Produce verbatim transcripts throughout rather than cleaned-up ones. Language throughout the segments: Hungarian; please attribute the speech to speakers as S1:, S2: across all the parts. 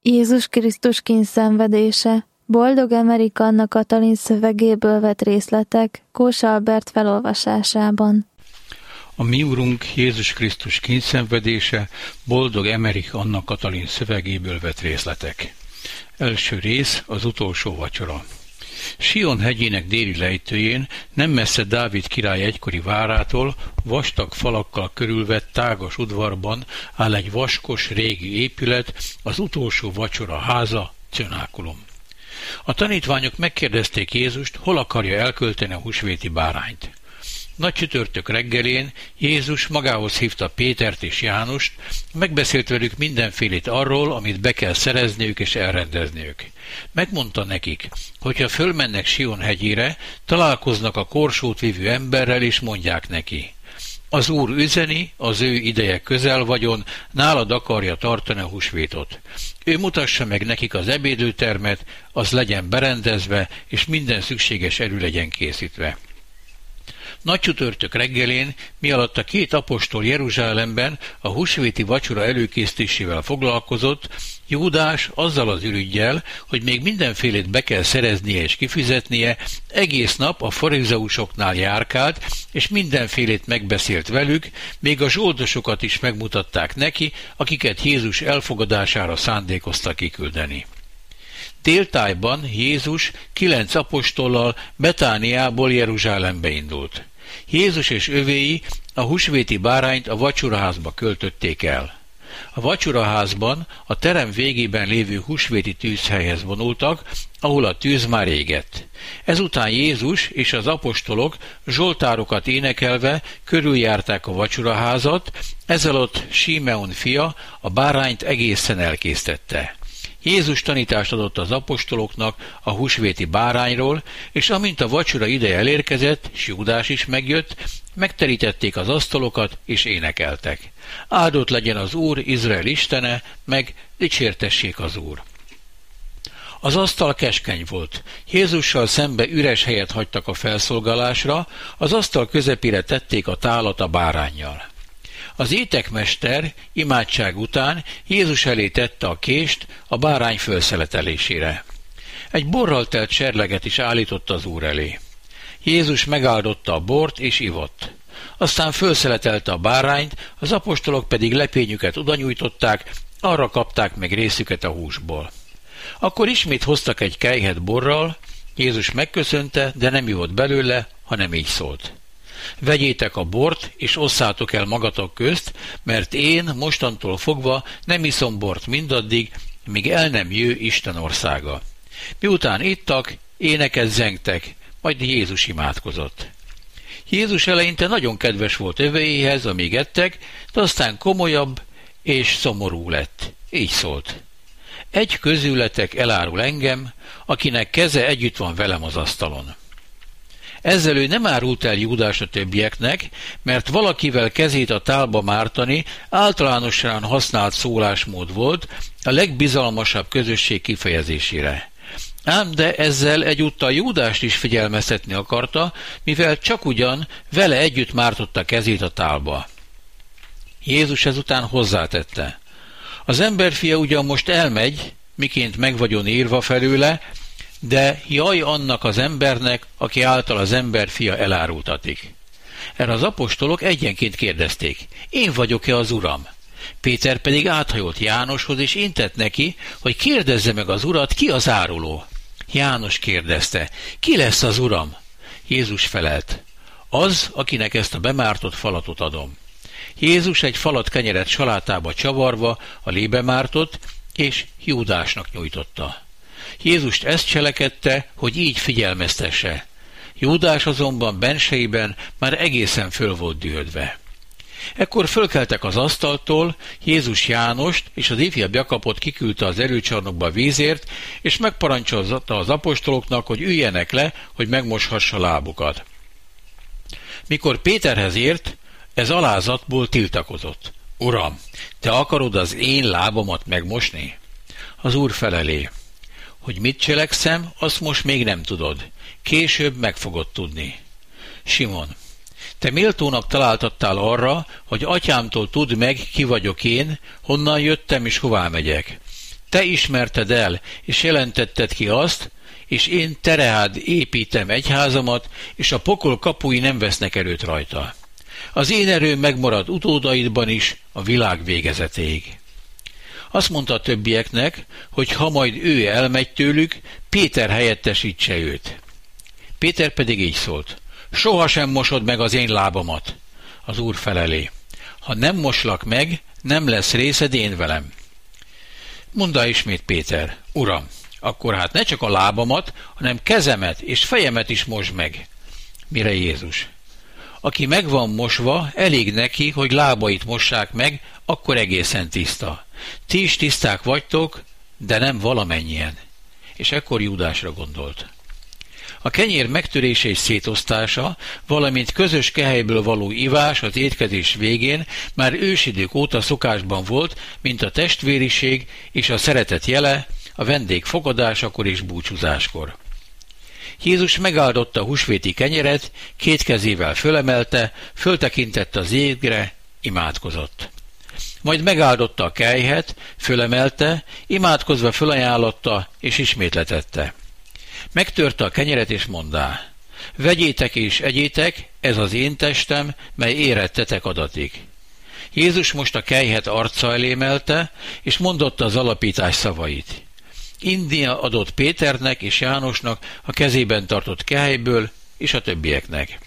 S1: Jézus Krisztus kíndszenvedése. Boldog Emerik Anna Katalin szövegéből vett részletek Kósa Albert felolvasásában.
S2: A mi Urunk Jézus Krisztus kíndszenvedése Boldog Emerik Anna Katalin szövegéből vett részletek. Első rész, az utolsó vacsora. Sion hegyének déli lejtőjén, nem messze Dávid király egykori várától, vastag falakkal körülvett tágas udvarban áll egy vaskos régi épület, az utolsó vacsora háza, cenákulum. A tanítványok megkérdezték Jézust, hol akarja elkölteni a húsvéti bárányt. Nagy csütörtök reggelén Jézus magához hívta Pétert és Jánust, megbeszélt velük mindenfélét arról, amit be kell szerezniük és elrendezniük. Megmondta nekik, hogyha fölmennek Sion hegyére, találkoznak a korsót vívő emberrel, és mondják neki: az Úr üzeni, az ő ideje közel vagyon, nálad akarja tartani a húsvétot. Ő mutassa meg nekik az ebédőtermet, az legyen berendezve, és minden szükséges erő legyen készítve. Nagy csütörtök reggelén, mi alatt a két apostol Jeruzsálemben a húsvéti vacsora előkészítésével foglalkozott, Júdás azzal az ürüggyel, hogy még mindenfélét be kell szereznie és kifizetnie, egész nap a farizeusoknál járkált, és mindenfélét megbeszélt velük, még a zsoldosokat is megmutatták neki, akiket Jézus elfogadására szándékozta kiküldeni. Déltájban Jézus kilenc apostollal Betániából Jeruzsálembe indult. Jézus és övéi a húsvéti bárányt a vacsoraházba költötték el. A vacsoraházban a terem végében lévő húsvéti tűzhelyhez vonultak, ahol a tűz már égett. Ezután Jézus és az apostolok zsoltárokat énekelve körüljárták a vacsoraházat, ezzel ott Simeon fia a bárányt egészen elkésztette. Jézus tanítást adott az apostoloknak a húsvéti bárányról, és amint a vacsora ideje elérkezett, s Júdás is megjött, megterítették az asztalokat, és énekeltek: áldott legyen az Úr, Izrael istene, meg dicsértessék az Úr. Az asztal keskeny volt. Jézussal szembe üres helyet hagytak a felszolgálásra, az asztal közepére tették a tálat a báránnyal. Az étekmester imádság után Jézus elé tette a kést a bárány fölszeletelésére. Egy borral telt serleget is állított az Úr elé. Jézus megáldotta a bort és ivott. Aztán fölszeletelte a bárányt, az apostolok pedig lepényüket odanyújtották, arra kapták meg részüket a húsból. Akkor ismét hoztak egy kelyhet borral, Jézus megköszönte, de nem ivott belőle, hanem így szólt: vegyétek a bort, és osszátok el magatok közt, mert én mostantól fogva nem iszom bort mindaddig, míg el nem jő Isten országa. Miután ittak, éneket zengtek, majd Jézus imádkozott. Jézus eleinte nagyon kedves volt övéihez, amíg ettek, de aztán komolyabb és szomorú lett. Így szólt: egy közületek elárul engem, akinek keze együtt van velem az asztalon. Ezzel ő nem árult el Júdás a többieknek, mert valakivel kezét a tálba mártani általánosan használt szólásmód volt a legbizalmasabb közösség kifejezésére. Ám de ezzel egyúttal Júdást is figyelmeztetni akarta, mivel csak ugyan vele együtt mártotta kezét a tálba. Jézus ezután hozzátette: az emberfia ugyan most elmegy, miként meg vagyon írva felőle, de jaj annak az embernek, aki által az emberfia elárultatik. Erre az apostolok egyenként kérdezték: én vagyok-e az Uram? Péter pedig áthajolt Jánoshoz, és intett neki, hogy kérdezze meg az Urat, ki az áruló. János kérdezte: ki lesz az Uram? Jézus felelt: az, akinek ezt a bemártott falatot adom. Jézus egy falat kenyeret salátába csavarva a lébe mártott, és Júdásnak nyújtotta. Jézust ezt cselekedte, hogy így figyelmeztesse. Júdás azonban bensejében már egészen föl volt dühödve. Ekkor fölkeltek az asztaltól, Jézus Jánost és az ifjabb Jakabot kiküldte az erőcsarnokba vízért, és megparancsolta az apostoloknak, hogy üljenek le, hogy megmoshassa lábukat. Mikor Péterhez ért, ez alázatból tiltakozott: Uram, te akarod az én lábamat megmosni? Az Úr felelé: hogy mit cselekszem, azt most még nem tudod. Később meg fogod tudni. Simon, te méltónak találtattál arra, hogy atyámtól tudd meg, ki vagyok én, honnan jöttem és hová megyek. te ismerted el, és jelentetted ki azt, és én tereád építem egyházamat, és a pokol kapui nem vesznek erőt rajta. Az én erőm megmarad utódaidban is a világ végezetéig. Azt mondta a többieknek, hogy ha majd ő elmegy tőlük, Péter helyettesítse őt. Péter pedig így szólt: sohasem mosod meg az én lábamat. Az Úr felelé: ha nem moslak meg, nem lesz részed én velem. Mondta ismét Péter: Uram, akkor hát ne csak a lábamat, hanem kezemet és fejemet is mosd meg. Mire Jézus: aki meg van mosva, elég neki, hogy lábait mossák meg, akkor egészen tiszta. Ti is tiszták vagytok, de nem valamennyien. És ekkor Júdásra gondolt. A kenyér megtörése és szétosztása, valamint közös kehelyből való ivás az étkezés végén már ősidők óta szokásban volt, mint a testvériség és a szeretet jele a vendég fogadásakor és búcsúzáskor. Jézus megáldotta a húsvéti kenyeret, két kezével fölemelte, föltekintett az égre, imádkozott. Majd megáldotta a kelyhet, fölemelte, imádkozva fölajánlotta és ismétletette. Megtörte a kenyeret és mondá: vegyétek és egyétek, ez az én testem, mely érettetek adatik. Jézus most a kelyhet arca elé emelte, és mondotta az alapítás szavait. India adott Péternek és Jánosnak a kezében tartott kehelyből, és a többieknek.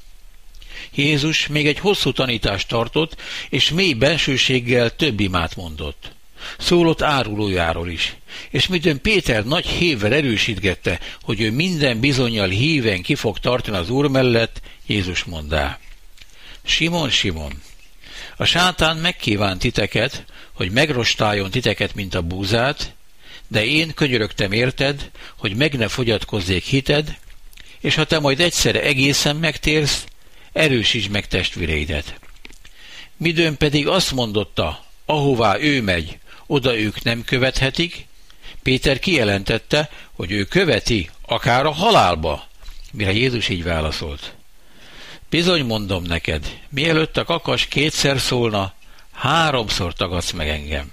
S2: Jézus még egy hosszú tanítást tartott, és mély bensőséggel több imát mondott. Szólott árulójáról is, és midőn Péter nagy hévvel erősítgette, hogy ő minden bizonnyal híven ki fog tartani az Úr mellett, Jézus mondá: Simon, Simon, a sátán megkívánt titeket, hogy megrostáljon titeket, mint a búzát, de én könyörögtem érted, hogy meg ne fogyatkozzék hited, és ha te majd egyszer egészen megtérsz, erősítsd meg testvéreidet. Midőn pedig azt mondotta, ahová ő megy, oda ők nem követhetik, Péter kijelentette, hogy ő követi, akár a halálba, mire Jézus így válaszolt: bizony mondom neked, mielőtt a kakas kétszer szólna, háromszor tagadsz meg engem.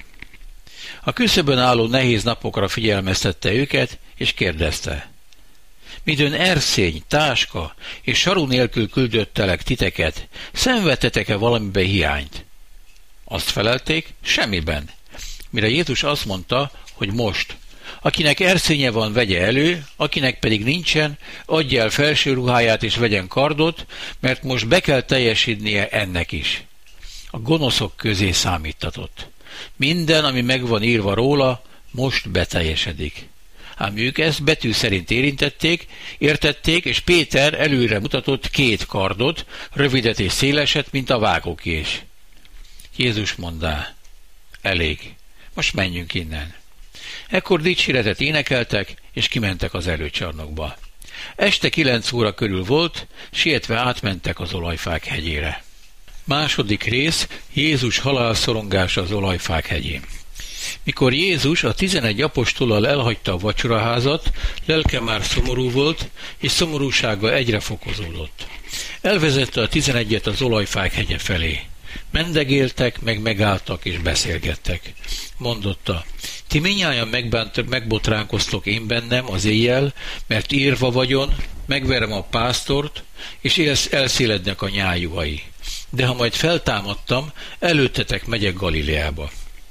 S2: A küszöbön álló nehéz napokra figyelmeztette őket, és kérdezte: midőn erszény, táska és saru nélkül küldöttelek titeket, szenvedtetek-e valamiben hiányt? Azt felelték: semmiben. Mire Jézus azt mondta, hogy most, akinek erszénye van, vegye elő, akinek pedig nincsen, adja el felső ruháját és vegyen kardot, mert most be kell teljesítenie ennek is. A gonoszok közé számítatott. Minden, ami meg van írva róla, most beteljesedik. Ám ők ezt betű szerint érintették, értették, és Péter előre mutatott két kardot, rövidet és széleset, mint a vágókés. Jézus mondá: elég, most menjünk innen. Ekkor dicséretet énekeltek, és kimentek az előcsarnokba. Este kilenc óra körül volt, sietve átmentek az olajfák hegyére. Második rész: Jézus halálszorongása az olajfák hegyén. Mikor Jézus a tizenegy apostollal elhagyta a vacsoraházat, lelke már szomorú volt, és szomorúsága egyre fokozódott. Elvezette a tizenegyet az olajfák hegye felé. Mendegéltek, meg megálltak és beszélgettek. Mondotta: ti mindnyájan megbotránkoztok én bennem az éjjel, mert írva vagyon, megverem a pásztort, és elszélednek a nyájuhai. De ha majd feltámadtam, előttetek megyek Galileába.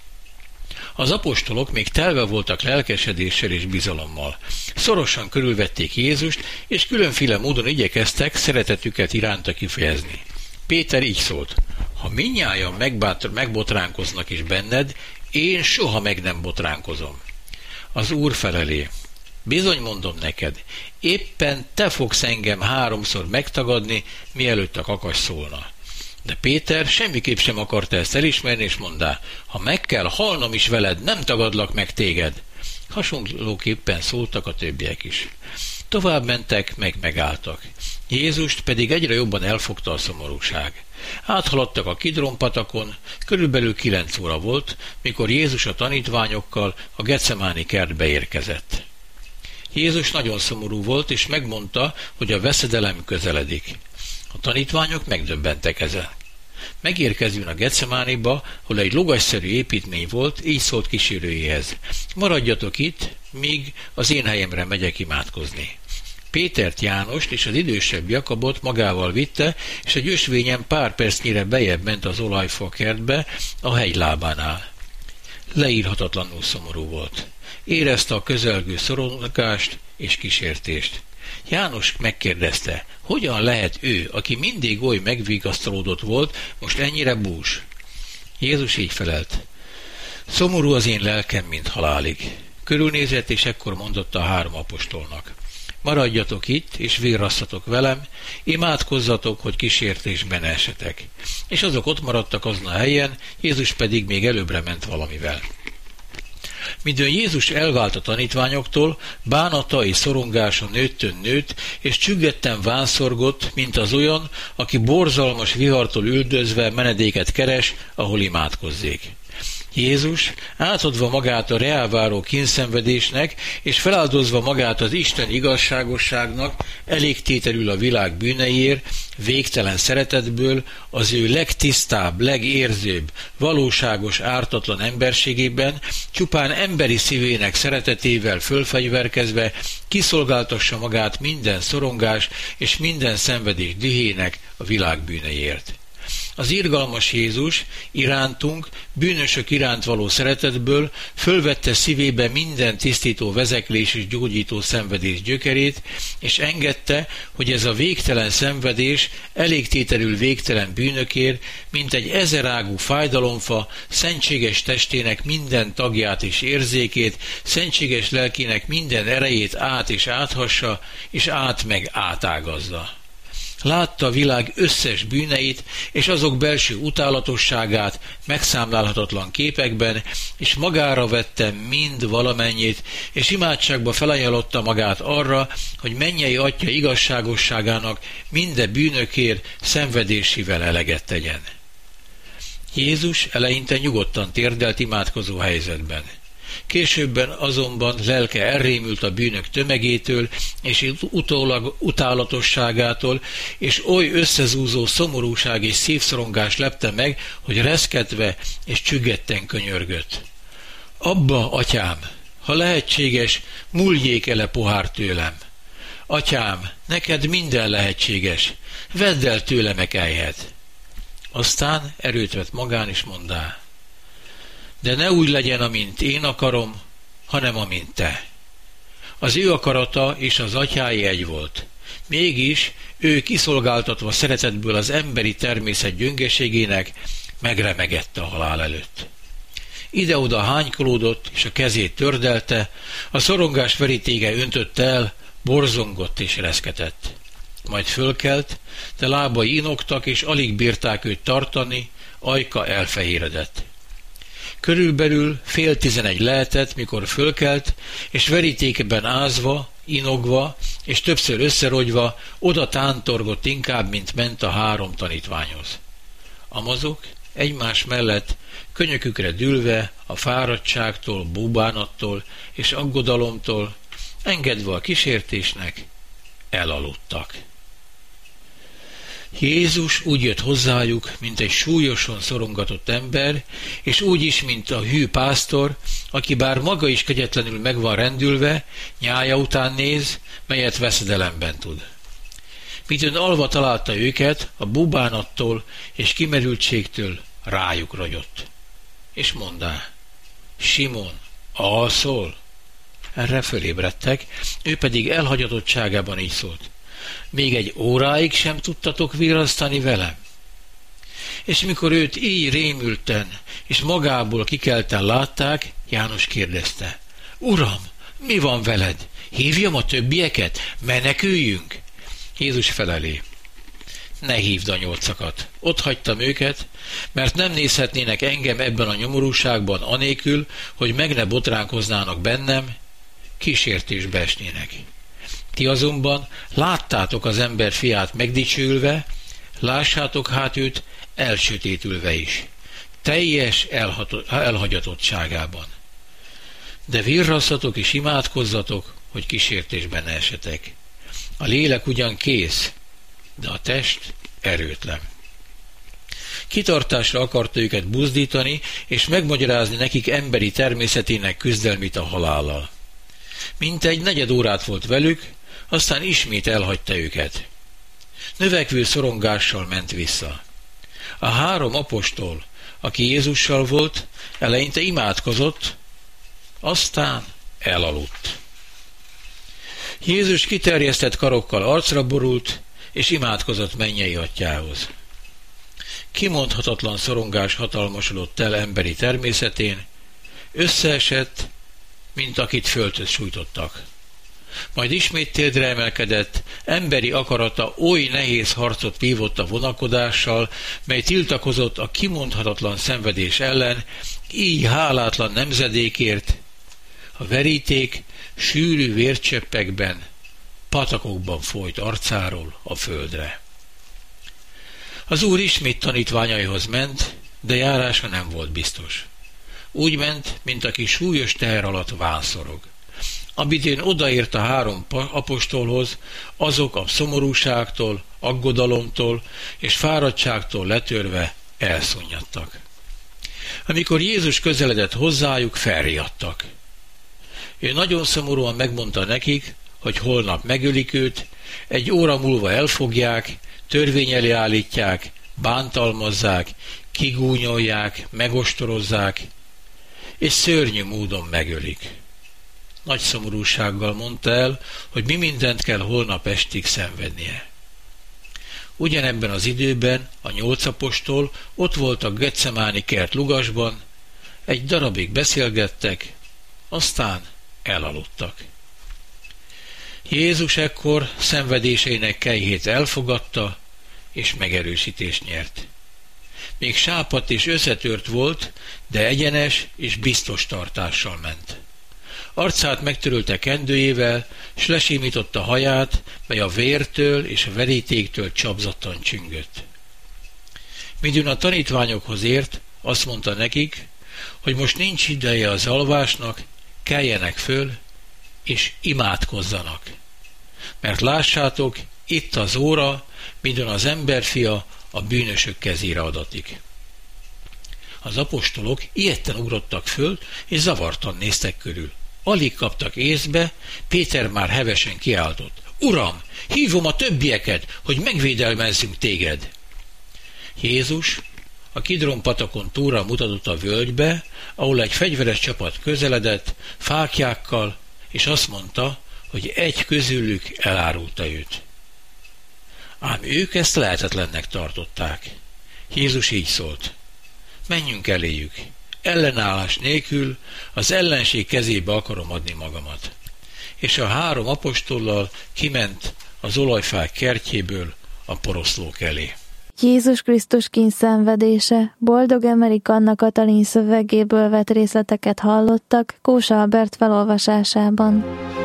S2: Az apostolok még telve voltak lelkesedéssel és bizalommal. Szorosan körülvették Jézust, és különféle módon igyekeztek szeretetüket iránta kifejezni. Péter így szólt: ha mindnyájan megbátr, megbotránkoznak is benned, én soha meg nem botránkozom. Az Úr felelé: bizony mondom neked, éppen te fogsz engem háromszor megtagadni, mielőtt a kakas szólna. De Péter semmiképp sem akarta ezt elismerni, és mondá: ha meg kell halnom is veled, nem tagadlak meg téged. Hasonlóképpen szóltak a többiek is. Tovább mentek, meg megálltak. Jézust pedig egyre jobban elfogta a szomorúság. Áthaladtak a Kidron patakon, körülbelül kilenc óra volt, mikor Jézus a tanítványokkal a Gecemáni kertbe érkezett. Jézus nagyon szomorú volt, és megmondta, hogy a veszedelem közeledik. A tanítványok megdöbbentek ezen. Megérkezvén a Getsemánéba, hol egy logasszerű építmény volt, így szólt kísérőjéhez: maradjatok itt, míg az én helyemre megyek imádkozni. Pétert, Jánost és az idősebb Jakabot magával vitte, és egy ösvényen pár percnyire bejebb ment az olajfa kertbe, a hegy lábánál. Leírhatatlanul szomorú volt. Érezte a közelgő szorongást és kísértést. János megkérdezte, hogyan lehet ő, aki mindig oly megvigasztalódott volt, most ennyire bús? Jézus így felelt: szomorú az én lelkem, mint halálig. Körülnézett, és ekkor mondotta a három apostolnak: maradjatok itt, és virrasszatok velem, imádkozzatok, hogy kísértésben ne esetek. És azok ott maradtak azon a helyen, Jézus pedig még előbbre ment valamivel. Midőn Jézus elvált a tanítványoktól, bánata és szorongása nőttön nőtt, és csüggetten vánszorgott, mint az olyan, aki borzalmas vihartól üldözve menedéket keres, ahol imádkozzék. Jézus, átadva magát a reáváró kínszenvedésnek, és feláldozva magát az Isten igazságosságnak, elégtételül a világ bűneiért, végtelen szeretetből, az ő legtisztább, legérzőbb, valóságos, ártatlan emberségében, csupán emberi szívének szeretetével fölfegyverkezve kiszolgáltassa magát minden szorongás és minden szenvedés dühének a világ bűneiért. Az irgalmas Jézus irántunk, bűnösök iránt való szeretetből fölvette szívébe minden tisztító vezeklés és gyógyító szenvedés gyökerét, és engedte, hogy ez a végtelen szenvedés elégtételül végtelen bűnökért, mint egy ezerágú fájdalomfa, szentséges testének minden tagját és érzékét, szentséges lelkének minden erejét át és áthassa, és át meg átágazza. Látta a világ összes bűneit, és azok belső utálatosságát megszámlálhatatlan képekben, és magára vette mind valamennyit, és imádságba felajánlotta magát arra, hogy mennyei Atya igazságosságának minden bűnökért szenvedésével eleget tegyen. Jézus eleinte nyugodtan térdelt imádkozó helyzetben. Későbben azonban lelke elrémült a bűnök tömegétől és utólag utálatosságától, és oly összezúzó szomorúság és szívszorongás lepte meg, hogy reszketve és csüggetten könyörgött: abba, atyám, ha lehetséges, múljék el a pohár tőlem. Atyám, neked minden lehetséges, vedd el tőlem e kelyhet. Aztán erőt vett magán, és mondá: de ne úgy legyen, amint én akarom, hanem amint te. Az ő akarata és az atyái egy volt. Mégis ő, kiszolgáltatva szeretetből az emberi természet gyöngeségének, megremegette a halál előtt. Ide-oda hánykolódott, és a kezét tördelte, a szorongás verítéke öntötte el, borzongott és reszketett. Majd fölkelt, de lábai inogtak, és alig bírták őt tartani, ajka elfehéredett. Körülbelül fél tizenegy lehetett, mikor fölkelt, és verítékeben ázva, inogva, és többször összerogyva oda tántorgott inkább, mint ment a három tanítványhoz. Amazok egymás mellett, könyökükre dülve, a fáradtságtól, búbánattól és aggodalomtól, engedve a kísértésnek, elaludtak. Jézus úgy jött hozzájuk, mint egy súlyosan szorongatott ember, és úgy is, mint a hű pásztor, aki bár maga is kegyetlenül meg van rendülve, nyája után néz, melyet veszedelemben tud. Midőn alva találta őket, a búbánattól és kimerültségtől rájuk ragyott. És mondá: Simon, alszol? Erre fölébredtek, ő pedig elhagyatottságában így szólt: még egy óráig sem tudtatok virrasztani velem? És mikor őt így rémülten és magából kikelten látták, János kérdezte: Uram, mi van veled? Hívjam a többieket? Meneküljünk? Jézus felelé: ne hívd a nyolcakat. Ott hagytam őket, mert nem nézhetnének engem ebben a nyomorúságban anélkül, hogy meg ne botránkoznának bennem, kísértésbe esnének. Ti azonban láttátok az ember fiát megdicsőülve, lássátok hát őt elsötétülve is, teljes elhagyatottságában. De virrasszatok és imádkozzatok, hogy kísértésben ne esetek. A lélek ugyan kész, de a test erőtlen. Kitartásra akarta őket buzdítani, és megmagyarázni nekik emberi természetének küzdelmét a halállal. Mintegy negyed órát volt velük, aztán ismét elhagyta őket. Növekvő szorongással ment vissza. A három apostol, aki Jézussal volt, eleinte imádkozott, aztán elaludt. Jézus kiterjesztett karokkal arcra borult, és imádkozott mennyei atyához. Kimondhatatlan szorongás hatalmasodott el emberi természetén, összeesett, mint akit földhöz sújtottak. Majd ismét térdre emelkedett, emberi akarata oly nehéz harcot vívott a vonakodással, mely tiltakozott a kimondhatatlan szenvedés ellen, így hálátlan nemzedékért. A veríték sűrű vércseppekben, patakokban folyt arcáról a földre. Az Úr ismét tanítványaihoz ment, de járása nem volt biztos. Úgy ment, mint aki súlyos teher alatt vánszorog. Amidén odaért a három apostolhoz, azok a szomorúságtól, aggodalomtól és fáradtságtól letörve elszunnyadtak. Amikor Jézus közeledett hozzájuk, felriadtak. Ő nagyon szomorúan megmondta nekik, hogy holnap megölik őt, egy óra múlva elfogják, törvény elé állítják, bántalmazzák, kigúnyolják, megostorozzák, és szörnyű módon megölik. Nagy szomorúsággal mondta el, hogy mi mindent kell holnap estig szenvednie. Ugyanebben az időben a nyolc apostol ott volt a Getsemáni kert lugasban, egy darabig beszélgettek, aztán elaludtak. Jézus ekkor szenvedéseinek kelyhét elfogadta, és megerősítést nyert. Még sápadt és összetört volt, de egyenes és biztos tartással ment. Arcát megtörölte kendőjével, s lesimította haját, mely a vértől és a verítéktől csapzattan csüngött. Midőn a tanítványokhoz ért, azt mondta nekik, hogy most nincs ideje az alvásnak, keljenek föl, és imádkozzanak. Mert lássátok, itt az óra, midőn az emberfia a bűnösök kezére adatik. Az apostolok ijedten ugrottak föl, és zavartan néztek körül. Alig kaptak észbe, Péter már hevesen kiáltott. Uram, hívom a többieket, hogy megvédelmezzünk téged. Jézus a Kidron patakon túlra mutatott a völgybe, ahol egy fegyveres csapat közeledett, fáklyákkal, és azt mondta, hogy egy közülük elárulta őt. Ám ők ezt lehetetlennek tartották. Jézus így szólt. Menjünk eléjük. Ellenállás nélkül az ellenség kezébe akarom adni magamat. És a három apostollal kiment az olajfák kertjéből a poroszlók elé.
S1: Jézus Krisztus kíndszenvedése, Boldog Emerik Anna Katalin szövegéből vett részleteket hallottak Kósa Albert felolvasásában.